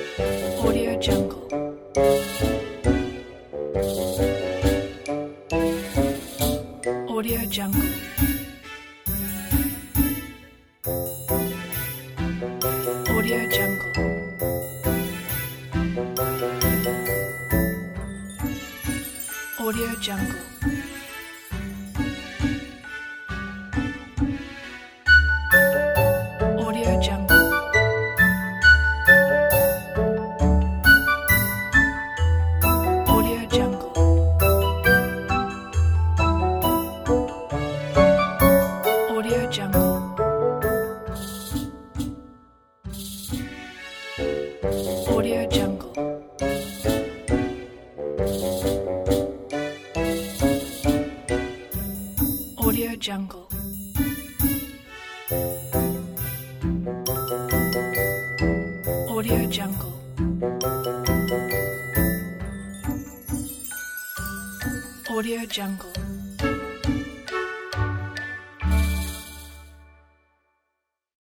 Audio Jungle. Audio Jungle. Audio Jungle. Audio Jungle. Audio Jungle. Audio Jungle. Audio Jungle. Audio Jungle. Audio Jungle. Audio Jungle. Audio Jungle.